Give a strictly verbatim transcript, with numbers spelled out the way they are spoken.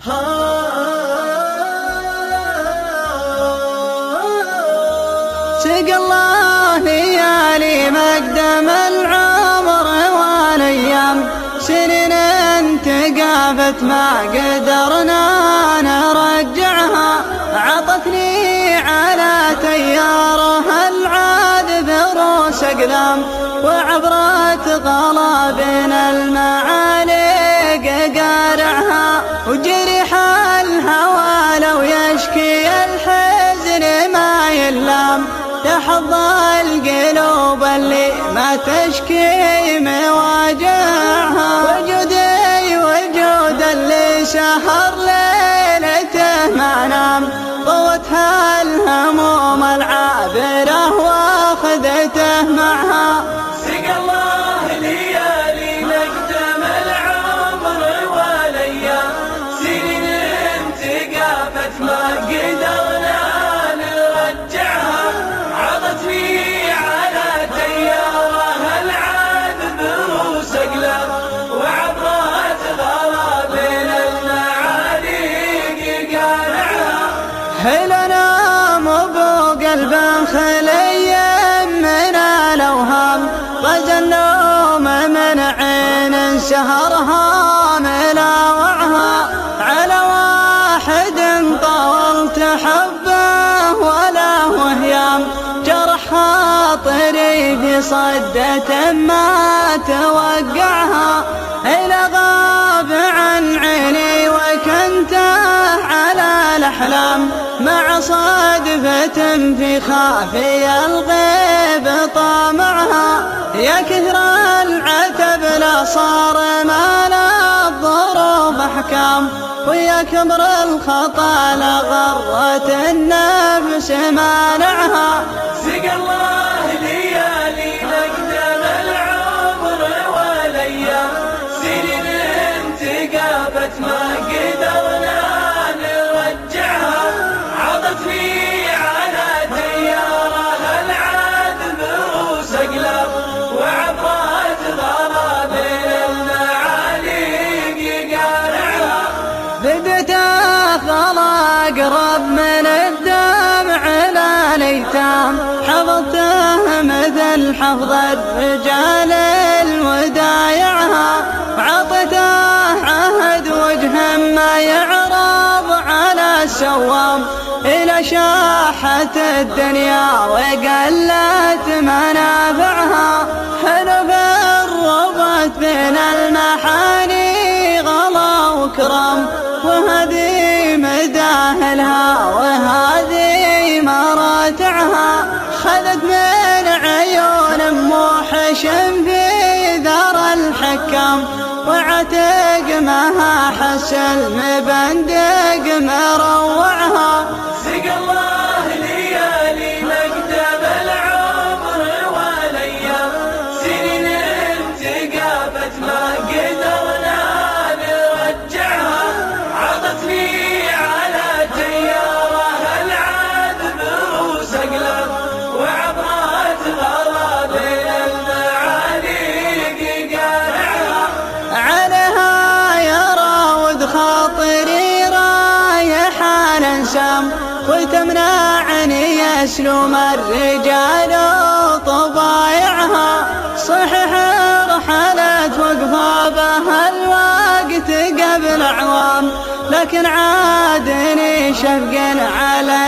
سقى الله ليالي مقدم العمر والايام، سنين انتقافت ما قدرنا نرجعها، عطتني على تيارها العاذب روس اقلام، وعبرت غلابنا المعالق قارعها، وجرح الهوى لو يشكي الحزن ما يلام، يحظ القلوب اللي ما تشكي مواجعها، وجودي وجود اللي سهر ليلته ما نام، طوتها الهموم العابرة واخذته معها. سقى الله ليالي مقدم العمر والايام، سنين انتقافت ما قدرنا نرجعها، عطتني على تيارها العذب روس اقلام، وعبرت غرابنا المعاليق قارعها. هلنا مبو قلب خلي من الاوهام، طز النوم من عين سهرها ملاوعها، على واحد طولت حبه ولا وهيام، جرح خاطري في صدة ما توقعها، إلى غاب عن عيني وكنته على الأحلام، مع صدفة في خافي الغيب طامعها، يا كثر العتب لا صار ما لا الظروف أحكام، ويا كبر الخطا لغرت النفس مانعها. سقى الله ليالي مقدم العمر والايام، سنين انتقافت ما قدرنا نرجعها، عطتني على تيارها العذب روس اقلام، وعبرت غرابنا المعاليق قارعها. بدته خلق رب من الدمع للأيتام، حفظته مثل حفظ الرجال الودايعها، وعطته عهد وجه ما يعرض على السوام، إلى شاحة الدنيا وقلت منافعها، حلف الربط بين المحاني غلا وكرام، وهذه مداهلها وهذه مراتعها، خذت من عيون موحش في ذر الحكام، وعتق مها حس المبندق مروعها. سقى الله ليالي مقدم العمر والايام، سنين انتقافت ما قدرنا نرجعها، عطتني على تيارها العذب روس اقلام، وعبرت غرابنا المعاليق قارعها. عليها يراود خاطري رايح الانسام، وتمنعني يسلم الرجال طبايعها، صحيح رحلت وقفا بها الوقت قبل اعوام، لكن عادني شفق على